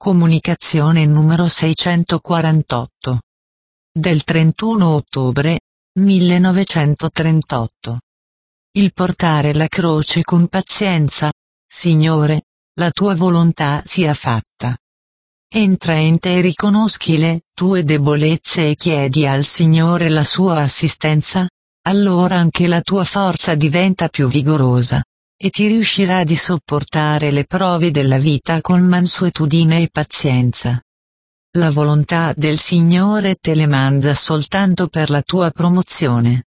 Comunicazione numero 648. Del 31 ottobre 1938. Il portare la croce con pazienza. Signore, la tua volontà sia fatta. Entra in te e riconosci le tue debolezze e chiedi al Signore la sua assistenza, allora anche la tua forza diventa più vigorosa, e ti riuscirà di sopportare le prove della vita con mansuetudine e pazienza. La volontà del Signore te le manda soltanto per la tua promozione.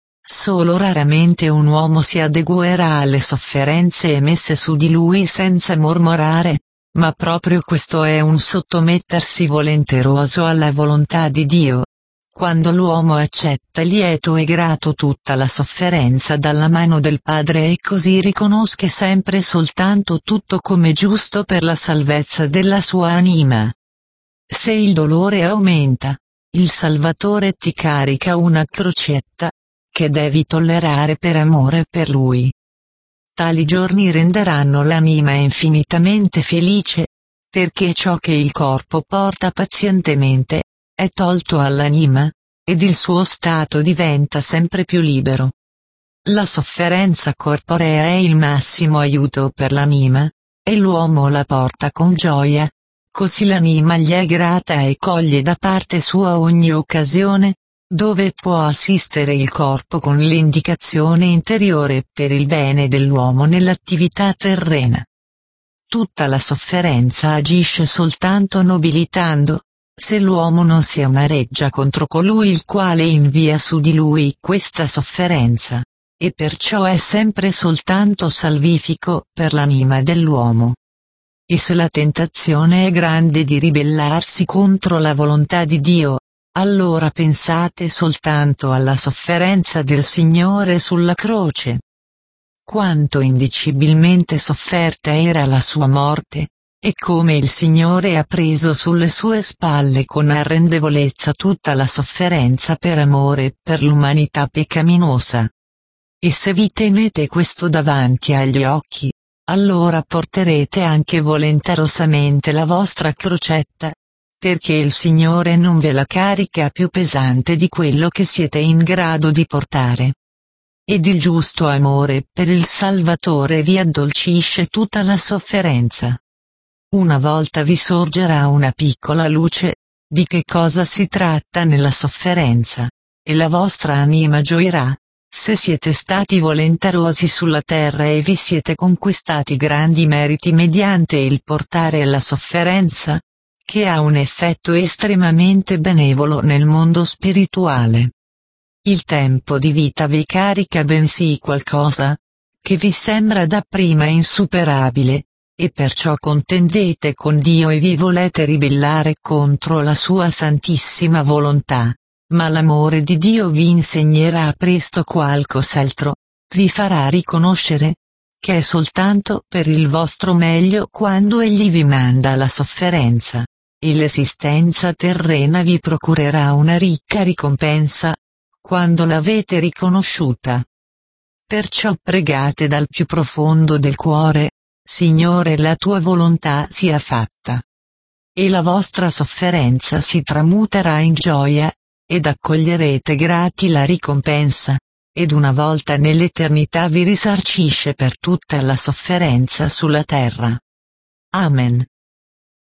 Solo raramente un uomo si adeguerà alle sofferenze emesse su di lui senza mormorare, ma proprio questo è un sottomettersi volenteroso alla volontà di Dio. Quando l'uomo accetta lieto e grato tutta la sofferenza dalla mano del Padre e così riconosce sempre soltanto tutto come giusto per la salvezza della sua anima. Se il dolore aumenta, il Salvatore ti carica una crocetta, che devi tollerare per amore per Lui. Tali giorni renderanno l'anima infinitamente felice, perché ciò che il corpo porta pazientemente, è tolto all'anima, ed il suo stato diventa sempre più libero. La sofferenza corporea è il massimo aiuto per l'anima, e l'uomo la porta con gioia, così l'anima gli è grata e coglie da parte sua ogni occasione, dove può assistere il corpo con l'indicazione interiore per il bene dell'uomo nell'attività terrena. Tutta la sofferenza agisce soltanto nobilitando, se l'uomo non si amareggia contro colui il quale invia su di lui questa sofferenza, e perciò è sempre soltanto salvifico per l'anima dell'uomo. E se la tentazione è grande di ribellarsi contro la volontà di Dio, allora pensate soltanto alla sofferenza del Signore sulla croce. Quanto indicibilmente sofferta era la sua morte, e come il Signore ha preso sulle sue spalle con arrendevolezza tutta la sofferenza per amore per l'umanità peccaminosa. E se vi tenete questo davanti agli occhi, allora porterete anche volenterosamente la vostra crocetta, perché il Signore non ve la carica più pesante di quello che siete in grado di portare. Ed il giusto amore per il Salvatore vi addolcisce tutta la sofferenza. Una volta vi sorgerà una piccola luce, di che cosa si tratta nella sofferenza, e la vostra anima gioirà, se siete stati volenterosi sulla terra e vi siete conquistati grandi meriti mediante il portare la sofferenza, che ha un effetto estremamente benevolo nel mondo spirituale. Il tempo di vita vi carica bensì qualcosa, che vi sembra dapprima insuperabile, e perciò contendete con Dio e vi volete ribellare contro la sua santissima volontà, ma l'amore di Dio vi insegnerà presto qualcos'altro, vi farà riconoscere, che è soltanto per il vostro meglio quando Egli vi manda la sofferenza, e l'esistenza terrena vi procurerà una ricca ricompensa, quando l'avete riconosciuta. Perciò pregate dal più profondo del cuore, Signore, la tua volontà sia fatta. E la vostra sofferenza si tramuterà in gioia, ed accoglierete grati la ricompensa, ed una volta nell'eternità vi risarcisce per tutta la sofferenza sulla terra. Amen.